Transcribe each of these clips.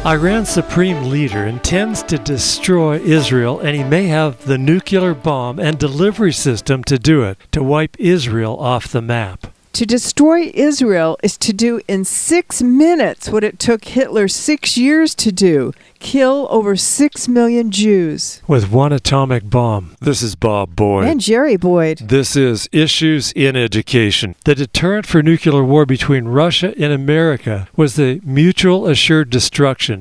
Iran's supreme leader intends to destroy Israel, and he may have the nuclear bomb and delivery system to do it, to wipe Israel off the map. To destroy Israel is to do in 6 minutes what it took Hitler 6 years to do. Kill over 6 million Jews. With one atomic bomb. This is Bob Boyd. And Jerry Boyd. This is Issues in Education. The deterrent for nuclear war between Russia and America was the Mutual Assured Destruction,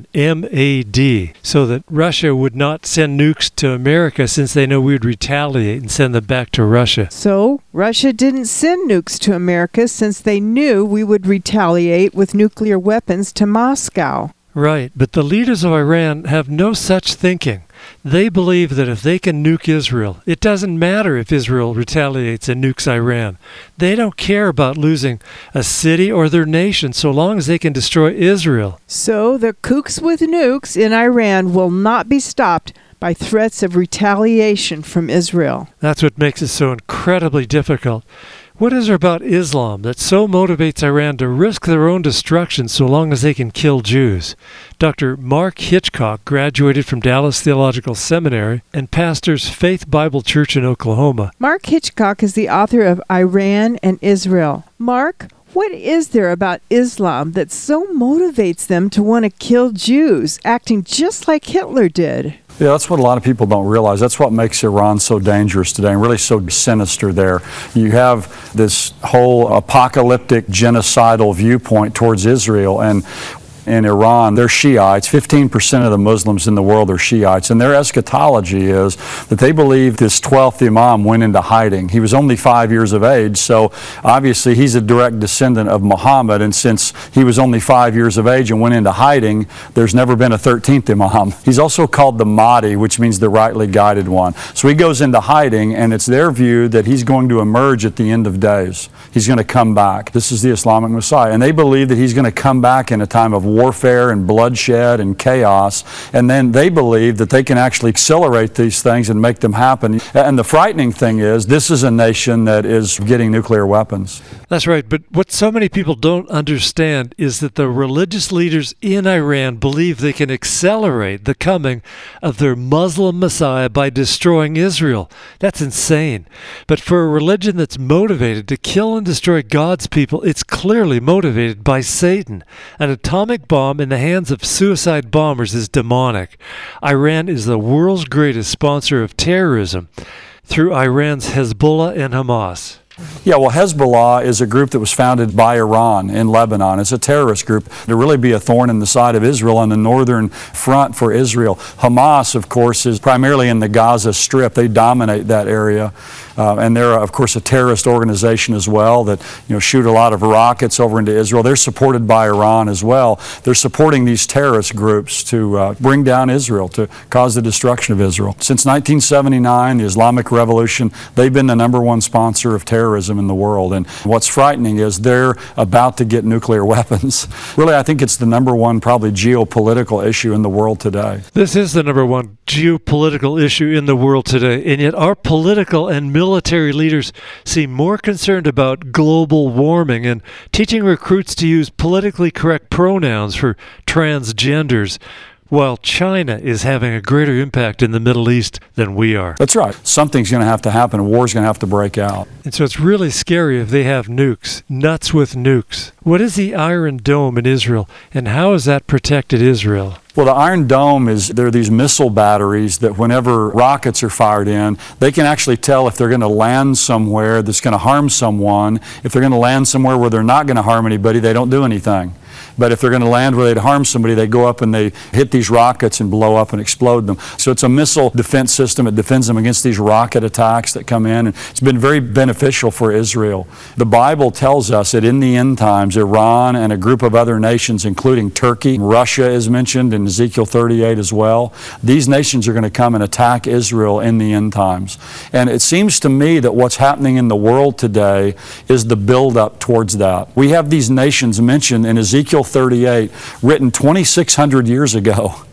MAD, so that Russia would not send nukes to America since they know we would retaliate and send them back to Russia. So, Russia didn't send nukes to America since they knew we would retaliate with nuclear weapons to Moscow. Right, but the leaders of Iran have no such thinking. They believe that if they can nuke Israel, it doesn't matter if Israel retaliates and nukes Iran. They don't care about losing a city or their nation so long as they can destroy Israel. So the kooks with nukes in Iran will not be stopped by threats of retaliation from Israel. That's what makes it so incredibly difficult. What is there about Islam that so motivates Iran to risk their own destruction so long as they can kill Jews? Dr. Mark Hitchcock graduated from Dallas Theological Seminary and pastors Faith Bible Church in Oklahoma. Mark Hitchcock is the author of Iran and Israel. Mark, what is there about Islam that so motivates them to want to kill Jews, acting just like Hitler did? Yeah, that's what a lot of people don't realize. That's what makes Iran so dangerous today and really so sinister there. You have this whole apocalyptic genocidal viewpoint towards Israel, and in Iran, they're Shiites. 15% of the Muslims in the world are Shiites. And their eschatology is that they believe this 12th Imam went into hiding. He was only 5 years of age, so obviously he's a direct descendant of Muhammad. And since he was only 5 years of age and went into hiding, there's never been a 13th Imam. He's also called the Mahdi, which means the rightly guided one. So he goes into hiding, and it's their view that he's going to emerge at the end of days. He's going to come back. This is the Islamic Messiah. And they believe that he's going to come back in a time of warfare and bloodshed and chaos, and then they believe that they can actually accelerate these things and make them happen. And the frightening thing is, this is a nation that is getting nuclear weapons. That's right, but what so many people don't understand is that the religious leaders in Iran believe they can accelerate the coming of their Muslim Messiah by destroying Israel. That's insane. But for a religion that's motivated to kill and destroy God's people, it's clearly motivated by Satan. An atomic bomb in the hands of suicide bombers is demonic. Iran is the world's greatest sponsor of terrorism through Iran's Hezbollah and Hamas. Yeah, well, Hezbollah is a group that was founded by Iran in Lebanon. It's a terrorist group to really be a thorn in the side of Israel on the northern front for Israel. Hamas, of course, is primarily in the Gaza Strip. They dominate that area. And they're, of course, a terrorist organization as well that, shoot a lot of rockets over into Israel. They're supported by Iran as well. They're supporting these terrorist groups to bring down Israel, to cause the destruction of Israel. Since 1979, the Islamic Revolution, they've been the #1 sponsor of terrorism in the world. And what's frightening is they're about to get nuclear weapons. Really, I think it's the #1 probably geopolitical issue in the world today. This is the #1 geopolitical issue in the world today, and yet our political and military leaders seem more concerned about global warming and teaching recruits to use politically correct pronouns for transgenders, while China is having a greater impact in the Middle East than we are. That's right. Something's going to have to happen. A war's going to have to break out. And so it's really scary if they have nukes, nuts with nukes. What is the Iron Dome in Israel, and how has that protected Israel? Well, the Iron Dome there are these missile batteries that whenever rockets are fired in, they can actually tell if they're going to land somewhere that's going to harm someone. If they're going to land somewhere where they're not going to harm anybody, they don't do anything. But if they're going to land where they'd harm somebody, they go up and they hit these rockets and blow up and explode them. So it's a missile defense system. It defends them against these rocket attacks that come in. And it's been very beneficial for Israel. The Bible tells us that in the end times, Iran and a group of other nations, including Turkey, Russia is mentioned in Ezekiel 38 as well. These nations are going to come and attack Israel in the end times. And it seems to me that what's happening in the world today is the build-up towards that. We have these nations mentioned in Ezekiel 38, written 2,600 years ago.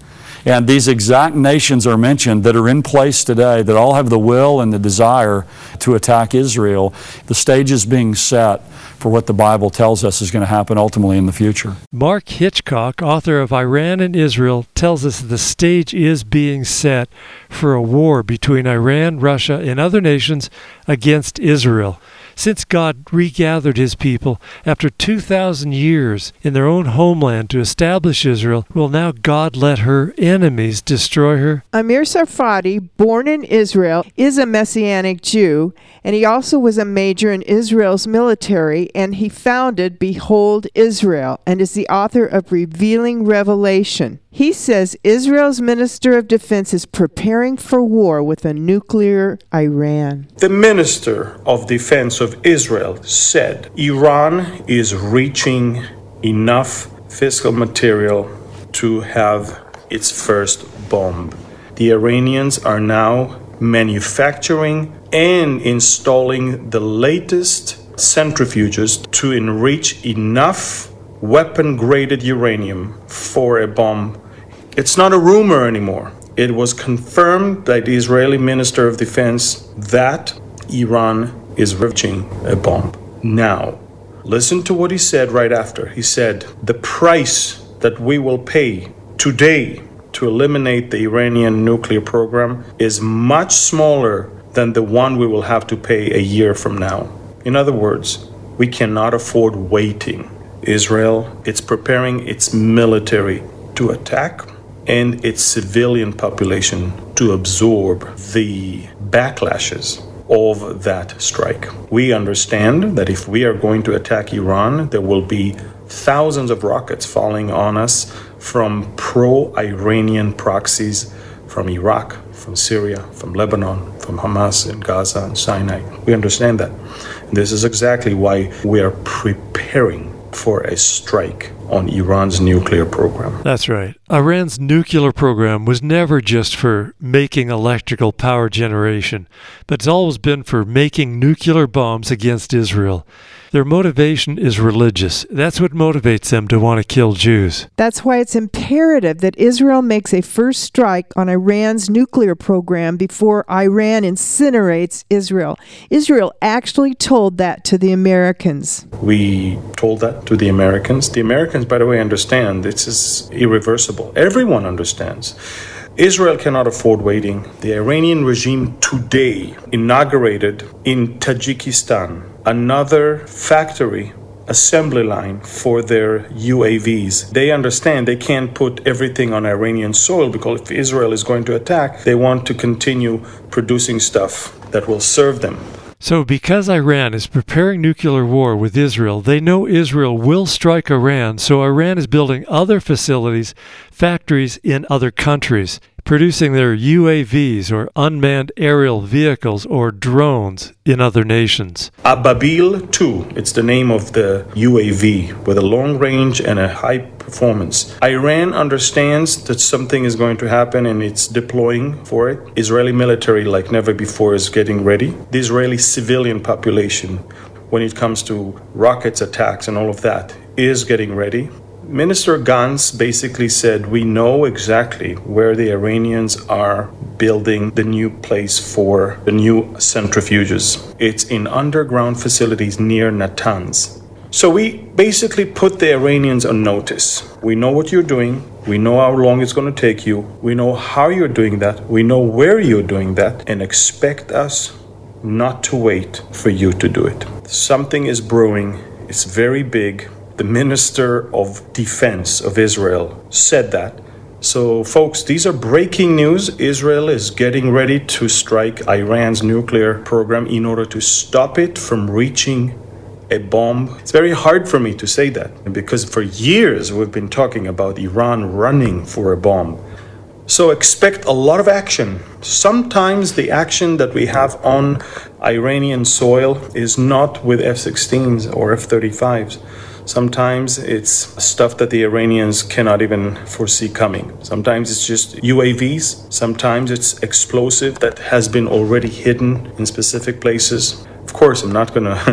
And these exact nations are mentioned that are in place today that all have the will and the desire to attack Israel. The stage is being set for what the Bible tells us is going to happen ultimately in the future. Mark Hitchcock, author of Iran and Israel, tells us the stage is being set for a war between Iran, Russia, and other nations against Israel. Since God regathered his people after 2,000 years in their own homeland to establish Israel, will now God let her enemies destroy her? Amir Tsarfati, born in Israel, is a Messianic Jew, and he also was a major in Israel's military, and he founded Behold Israel, and is the author of Revealing Revelation. He says Israel's Minister of Defense is preparing for war with a nuclear Iran. The Minister of Defense of Israel said Iran is reaching enough fiscal material to have its first bomb. The Iranians are now manufacturing and installing the latest centrifuges to enrich enough weapon-graded uranium for a bomb. It's not a rumor anymore. It was confirmed by the Israeli Minister of Defense that Iran is reaching a bomb. Now, listen to what he said right after. He said, the price that we will pay today to eliminate the Iranian nuclear program is much smaller than the one we will have to pay a year from now. In other words, we cannot afford waiting. Israel, it's preparing its military to attack and its civilian population to absorb the backlashes of that strike. We understand that if we are going to attack Iran, there will be thousands of rockets falling on us from pro-Iranian proxies from Iraq, from Syria, from Lebanon, from Hamas in Gaza and Sinai. We understand that. This is exactly why we are preparing for a strike on Iran's nuclear program. That's right. Iran's nuclear program was never just for making electrical power generation, but it's always been for making nuclear bombs against Israel. Their motivation is religious. That's what motivates them to want to kill Jews. That's why it's imperative that Israel makes a first strike on Iran's nuclear program before Iran incinerates Israel. Israel actually told that to the Americans. We told that to the Americans. The Americans, by the way, understand this is irreversible. Everyone understands. Israel cannot afford waiting. The Iranian regime today inaugurated in Tajikistan another factory assembly line for their UAVs. They understand they can't put everything on Iranian soil because if Israel is going to attack, they want to continue producing stuff that will serve them. So because Iran is preparing nuclear war with Israel, they know Israel will strike Iran, so Iran is building other facilities, factories in other countries, producing their UAVs or unmanned aerial vehicles or drones in other nations. Ababil 2, it's the name of the UAV with a long range and a high performance. Iran understands that something is going to happen and it's deploying for it. Israeli military, like never before, is getting ready. The Israeli civilian population, when it comes to rockets, attacks, and all of that, is getting ready. Minister Gantz basically said, we know exactly where the Iranians are building the new place for the new centrifuges. It's in underground facilities near Natanz. So we basically put the Iranians on notice. We know what you're doing. We know how long it's going to take you. We know how you're doing that. We know where you're doing that, and expect us not to wait for you to do it. Something is brewing. It's very big. The Minister of Defense of Israel said that. So, folks, these are breaking news. Israel is getting ready to strike Iran's nuclear program in order to stop it from reaching a bomb. It's very hard for me to say that because for years we've been talking about Iran running for a bomb. So expect a lot of action. Sometimes the action that we have on Iranian soil is not with F-16s or F-35s. Sometimes it's stuff that the Iranians cannot even foresee coming. Sometimes it's just UAVs. Sometimes it's explosive that has been already hidden in specific places. Of course, I'm not going to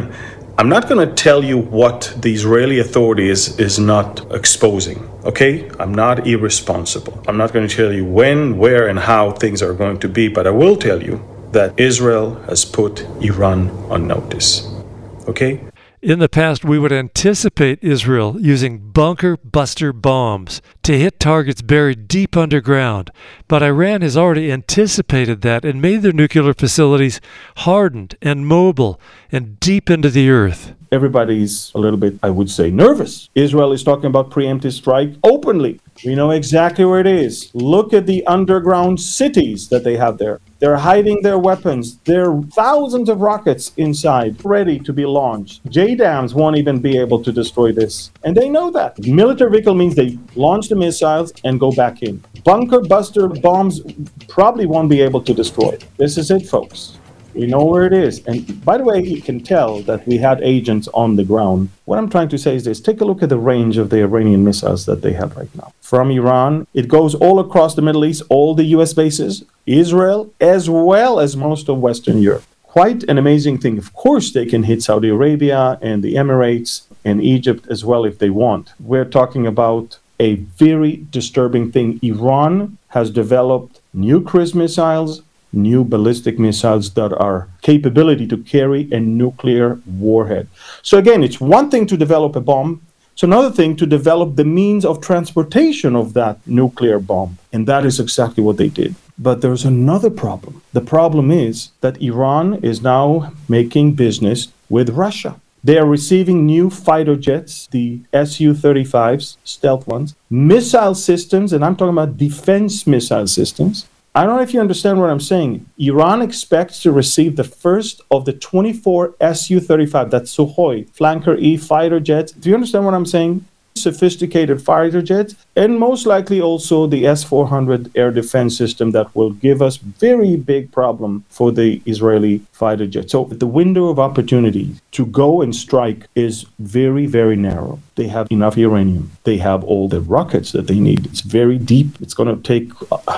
I'm not going to tell you what the Israeli authority is not exposing, okay? I'm not irresponsible. I'm not going to tell you when, where, and how things are going to be, but I will tell you that Israel has put Iran on notice, okay? In the past, we would anticipate Israel using bunker buster bombs to hit targets buried deep underground, but Iran has already anticipated that and made their nuclear facilities hardened and mobile and deep into the earth. Everybody's a little bit, I would say, nervous. Israel is talking about preemptive strike openly. We know exactly where it is. Look at the underground cities that they have there. They're hiding their weapons. There are thousands of rockets inside, ready to be launched. JDAMs won't even be able to destroy this. And they know that. Military vehicle means they launch the missiles and go back in. Bunker buster bombs probably won't be able to destroy it. This is it, folks. We know where it is. And by the way, you can tell that we had agents on the ground. What I'm trying to say is this. Take a look at the range of the Iranian missiles that they have right now. From Iran, it goes all across the Middle East, all the U.S. bases, Israel, as well as most of Western Europe. Quite an amazing thing. Of course, they can hit Saudi Arabia and the Emirates and Egypt as well if they want. We're talking about a very disturbing thing. Iran has developed new cruise missiles, new ballistic missiles that are capability to carry a nuclear warhead. So again, it's one thing to develop a bomb. It's another thing to develop the means of transportation of that nuclear bomb. And that is exactly what they did. But there's another problem. The problem is that Iran is now making business with Russia. They are receiving new fighter jets, the Su-35s, stealth ones, missile systems, and I'm talking about defense missile systems. I don't know if you understand what I'm saying. Iran expects to receive the first of the 24 Su-35, that's Sukhoi, Flanker E fighter jets. Do you understand what I'm saying? Sophisticated fighter jets, and most likely also the S-400 air defense system that will give us very big problem for the Israeli fighter jet. So the window of opportunity to go and strike is very, very narrow. They have enough uranium. They have all the rockets that they need. It's very deep. It's going to take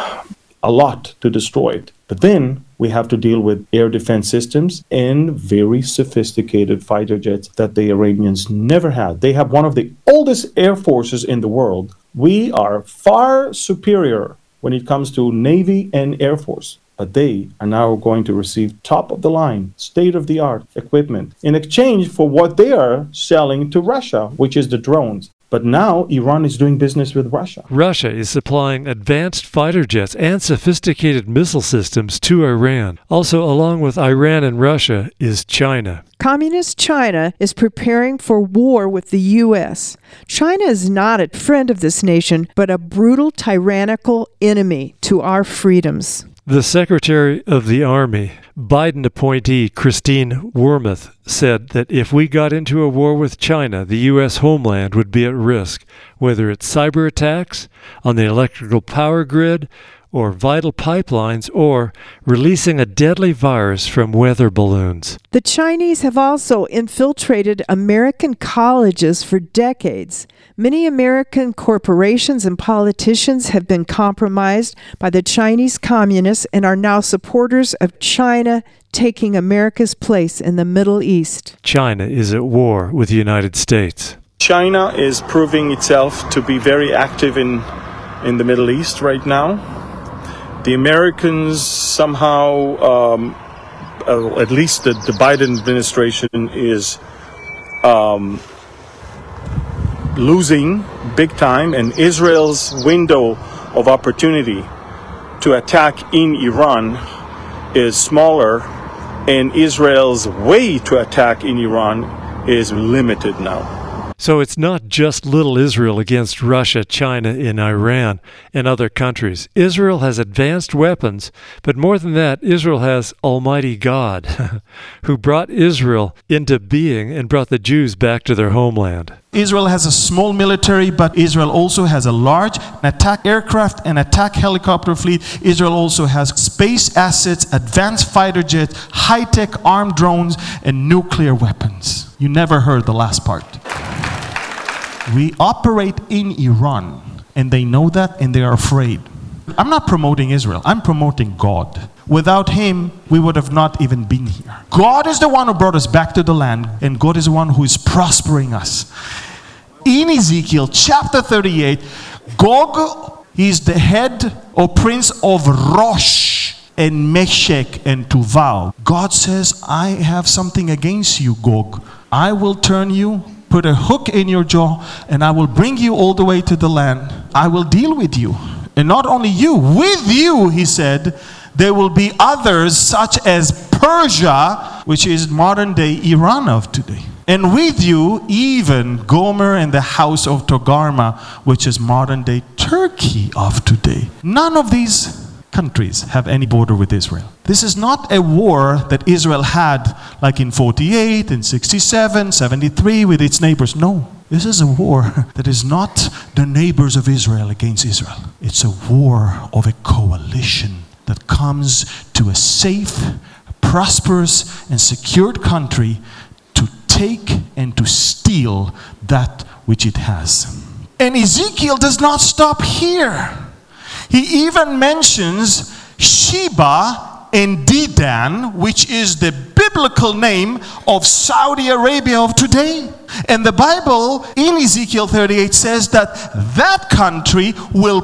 a lot to destroy it. But then we have to deal with air defense systems and very sophisticated fighter jets that the Iranians never had. They have one of the oldest air forces in the world. We are far superior when it comes to Navy and Air Force. But they are now going to receive top-of-the-line, state-of-the-art equipment in exchange for what they are selling to Russia, which is the drones. But now Iran is doing business with Russia. Russia is supplying advanced fighter jets and sophisticated missile systems to Iran. Also, along with Iran and Russia, is China. Communist China is preparing for war with the U.S. China is not a friend of this nation, but a brutal, tyrannical enemy to our freedoms. The Secretary of the Army, Biden appointee Christine Wormuth, said that if we got into a war with China, the U.S. homeland would be at risk, whether it's cyber attacks on the electrical power grid or vital pipelines, or releasing a deadly virus from weather balloons. The Chinese have also infiltrated American colleges for decades. Many American corporations and politicians have been compromised by the Chinese communists and are now supporters of China taking America's place in the Middle East. China is at war with the United States. China is proving itself to be very active in the Middle East right now. The Americans somehow, at least the Biden administration, is losing big time, and Israel's window of opportunity to attack in Iran is smaller, and Israel's way to attack in Iran is limited now. So it's not just little Israel against Russia, China, and Iran and other countries. Israel has advanced weapons, but more than that, Israel has Almighty God, who brought Israel into being and brought the Jews back to their homeland. Israel has a small military, but Israel also has a large attack aircraft and attack helicopter fleet. Israel also has space assets, advanced fighter jets, high-tech armed drones, and nuclear weapons. You never heard the last part. We operate in Iran, and they know that, and they are afraid. I'm not promoting Israel. I'm promoting God. Without him, we would have not even been here. God is the one who brought us back to the land, and God is the one who is prospering us. In Ezekiel chapter 38, Gog is the head or prince of Rosh and Meshech and Tuval. God says, I have something against you, Gog. I will turn you, put a hook in your jaw, and I will bring you all the way to the land. I will deal with you. And not only you, with you, he said, there will be others such as Persia, which is modern day Iran of today. And with you, even Gomer and the house of Togarmah, which is modern day Turkey of today. None of these countries have any border with Israel. This is not a war that Israel had like in 48, in 67, 73 with its neighbors. No. This is a war that is not the neighbors of Israel against Israel. It's a war of a coalition that comes to a safe, prosperous, and secured country to take and to steal that which it has. And Ezekiel does not stop here. He even mentions Sheba and Dedan, which is the biblical name of Saudi Arabia of today. And the Bible in Ezekiel 38 says that that country will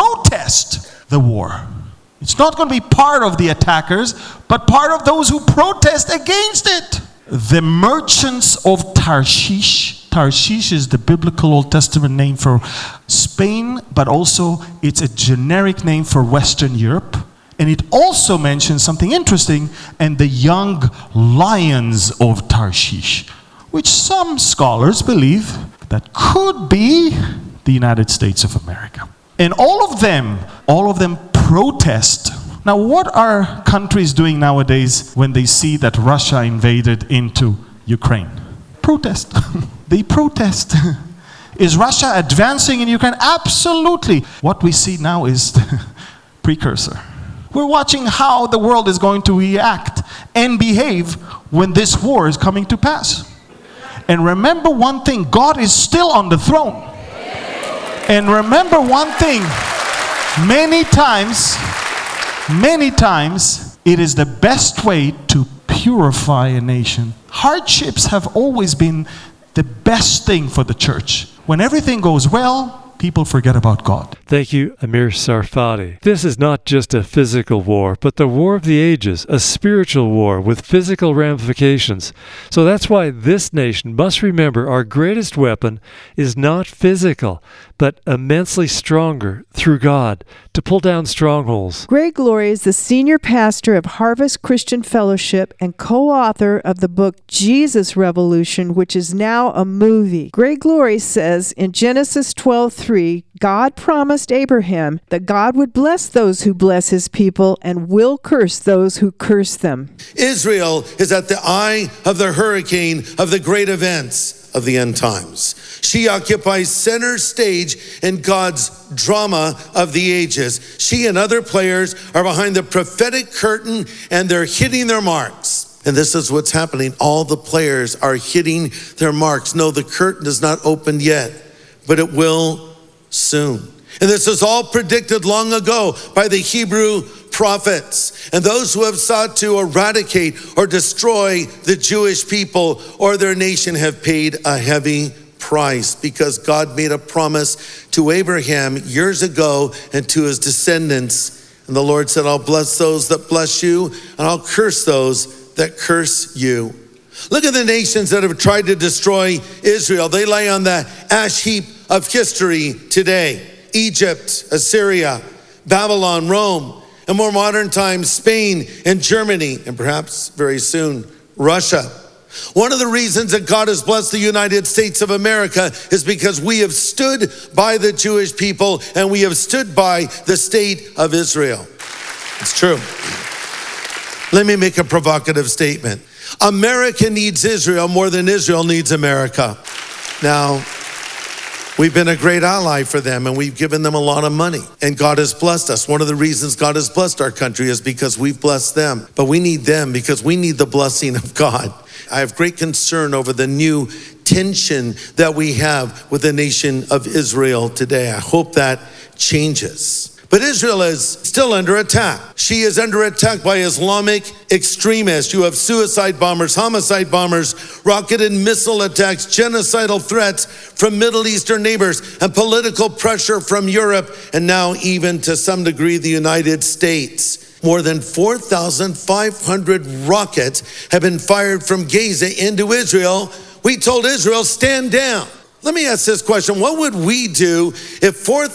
protest the war. It's not going to be part of the attackers, but part of those who protest against it. The merchants of Tarshish. Tarshish is the biblical Old Testament name for Spain, but also it's a generic name for Western Europe. And it also mentions something interesting, and the young lions of Tarshish, which some scholars believe that could be the United States of America. And all of them protest. Now, what are countries doing nowadays when they see that Russia invaded into Ukraine? Protest. They protest. Is Russia advancing in Ukraine? Absolutely. What we see now is the precursor. We're watching how the world is going to react and behave when this war is coming to pass. And remember one thing, God is still on the throne. And remember one thing, many times, it is the best way to purify a nation. Hardships have always been the best thing for the church. When everything goes well, people forget about God. Thank you, Amir Sarfati. This is not just a physical war, but the war of the ages, a spiritual war with physical ramifications. So that's why this nation must remember our greatest weapon is not physical, but immensely stronger through God to pull down strongholds. Greg Laurie is the senior pastor of Harvest Christian Fellowship and co-author of the book Jesus Revolution, which is now a movie. Greg Laurie says in Genesis 12:3, God promised Abraham that God would bless those who bless his people and will curse those who curse them. Israel is at the eye of the hurricane of the great events of the end times. She occupies center stage in God's drama of the ages. She and other players are behind the prophetic curtain, and they're hitting their marks. And this is what's happening. All the players are hitting their marks. No, the curtain is not opened yet, but it will soon. And this is all predicted long ago by the Hebrew prophets and those who have sought to eradicate or destroy the Jewish people or their nation have paid a heavy price, because God made a promise to Abraham years ago and to his descendants. And the Lord said, I'll bless those that bless you, and I'll curse those that curse you. Look at the nations that have tried to destroy Israel. They lay on the ash heap of history today. Egypt, Assyria, Babylon, Rome, and more modern times, Spain and Germany, and perhaps very soon, Russia. One of the reasons that God has blessed the United States of America is because we have stood by the Jewish people and we have stood by the state of Israel. It's true. Let me make a provocative statement. America needs Israel more than Israel needs America. Now, we've been a great ally for them, and we've given them a lot of money. And God has blessed us. One of the reasons God has blessed our country is because we've blessed them. But we need them because we need the blessing of God. I have great concern over the new tension that we have with the nation of Israel today. I hope that changes. But Israel is still under attack. She is under attack by Islamic extremists. You have suicide bombers, homicide bombers, rocket and missile attacks, genocidal threats from Middle Eastern neighbors, and political pressure from Europe, and now even to some degree the United States. More than 4,500 rockets have been fired from Gaza into Israel. We told Israel, stand down. Let me ask this question. What would we do if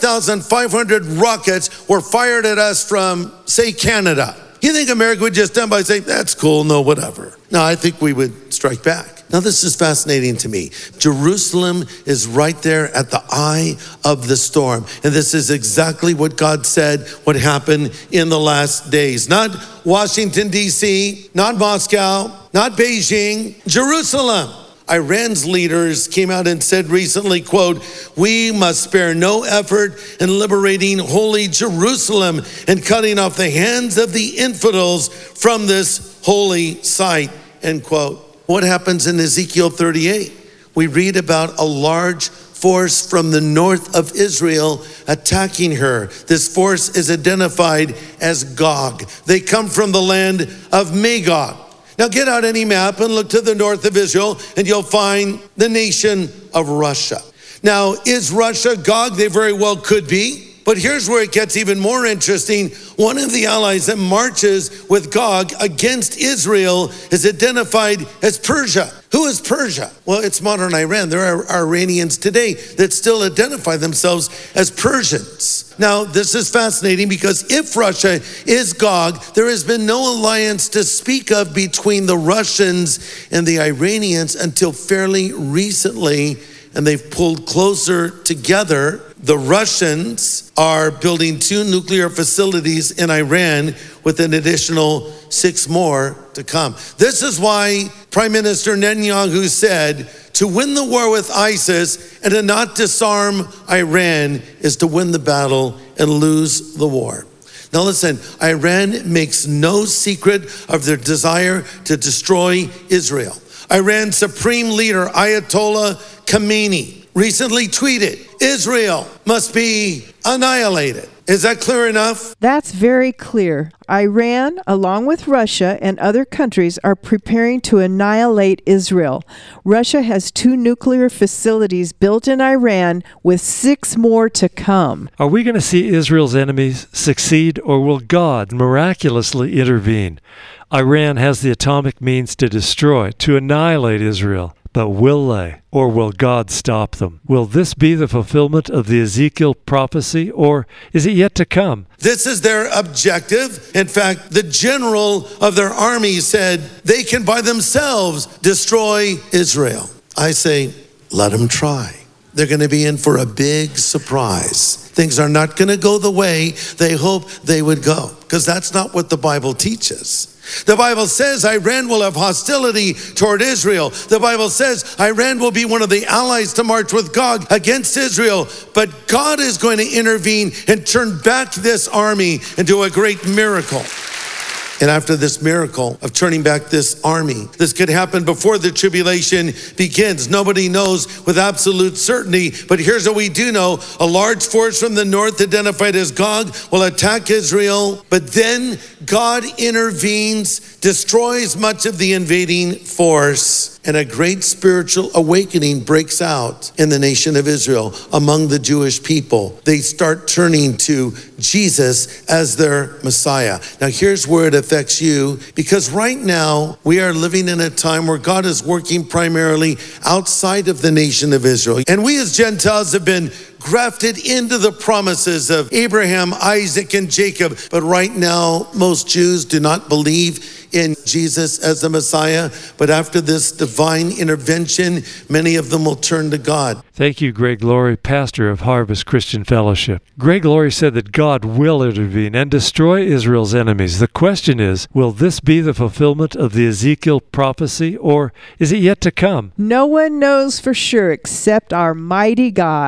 4,500 rockets were fired at us from, say, Canada? You think America would just stand by and say, that's cool, no, whatever? No, I think we would strike back. Now, this is fascinating to me. Jerusalem is right there at the eye of the storm. And this is exactly what God said would happen in the last days. Not Washington, D.C., not Moscow, not Beijing, Jerusalem. Iran's leaders came out and said recently, quote, we must spare no effort in liberating holy Jerusalem and cutting off the hands of the infidels from this holy site, end quote. What happens in Ezekiel 38? We read about a large force from the north of Israel attacking her. This force is identified as Gog. They come from the land of Magog. Now get out any map and look to the north of Israel and you'll find the nation of Russia. Now, is Russia Gog? They very well could be. But here's where it gets even more interesting. One of the allies that marches with Gog against Israel is identified as Persia. Who is Persia? Well, it's modern Iran. There are Iranians today that still identify themselves as Persians. Now, this is fascinating because if Russia is Gog, there has been no alliance to speak of between the Russians and the Iranians until fairly recently, and they've pulled closer together. The Russians are building 2 nuclear facilities in Iran with an additional 6 more to come. This is why Prime Minister Netanyahu said to win the war with ISIS and to not disarm Iran is to win the battle and lose the war. Now listen, Iran makes no secret of their desire to destroy Israel. Iran's supreme leader, Ayatollah Khamenei, recently tweeted, Israel must be annihilated. Is that clear enough? That's very clear. Iran, along with Russia and other countries, are preparing to annihilate Israel. Russia has 2 nuclear facilities built in Iran with 6 more to come. Are we going to see Israel's enemies succeed, or will God miraculously intervene? Iran has the atomic means to destroy, to annihilate Israel. But will they, or will God stop them? Will this be the fulfillment of the Ezekiel prophecy, or is it yet to come? This is their objective. In fact, the general of their army said they can by themselves destroy Israel. I say, let them try. They're going to be in for a big surprise. Things are not going to go the way they hope they would go, because that's not what the Bible teaches. The Bible says Iran will have hostility toward Israel. The Bible says Iran will be one of the allies to march with Gog against Israel. But God is going to intervene and turn back this army into a great miracle. And after this miracle of turning back this army, this could happen before the tribulation begins. Nobody knows with absolute certainty, but here's what we do know. A large force from the north, identified as Gog, will attack Israel, but then God intervenes, destroys much of the invading force, and a great spiritual awakening breaks out in the nation of Israel among the Jewish people. They start turning to Jesus as their Messiah. Now here's where it affects you, because right now we are living in a time where God is working primarily outside of the nation of Israel. And we as Gentiles have been grafted into the promises of Abraham, Isaac, and Jacob. But right now, most Jews do not believe in Jesus as the Messiah. But after this divine intervention, many of them will turn to God. Thank you, Greg Laurie, pastor of Harvest Christian Fellowship. Greg Laurie said that God will intervene and destroy Israel's enemies. The question is, will this be the fulfillment of the Ezekiel prophecy, or is it yet to come? No one knows for sure except our mighty God.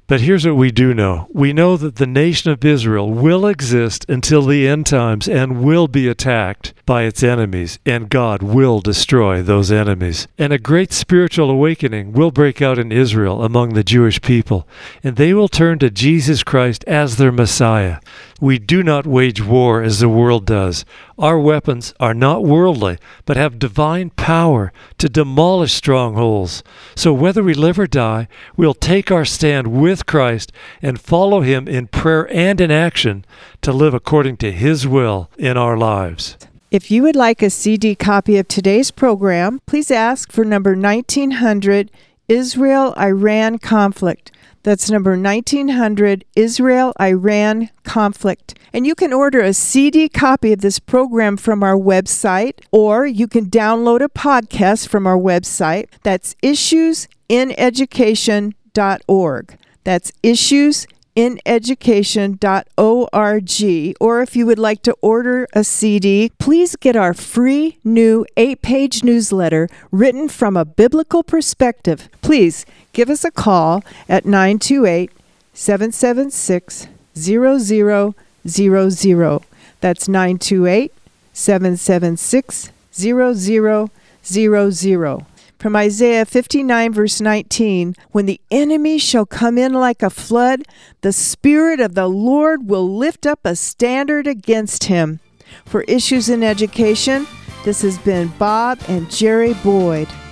But here's what we do know. We know that the nation of Israel will exist until the end times and will be attacked by its enemies, and God will destroy those enemies. And a great spiritual awakening will break out in Israel among the Jewish people, and they will turn to Jesus Christ as their Messiah. We do not wage war as the world does. Our weapons are not worldly, but have divine power to demolish strongholds. So whether we live or die, we'll take our stand with Christ and follow Him in prayer and in action to live according to His will in our lives. If you would like a CD copy of today's program, please ask for number 1900, Israel-Iran Conflict. That's number 1900, Israel-Iran Conflict. And you can order a CD copy of this program from our website, or you can download a podcast from our website. That's issueseducation.org. That's issueseducation.org. Or if you would like to order a CD, please get our free new 8-page newsletter written from a biblical perspective. Please give us a call at 928-776-0000. That's 928-776-0000. From Isaiah 59, verse 19, when the enemy shall come in like a flood, the Spirit of the Lord will lift up a standard against him. For Issues in Education, this has been Bob and Jerry Boyd.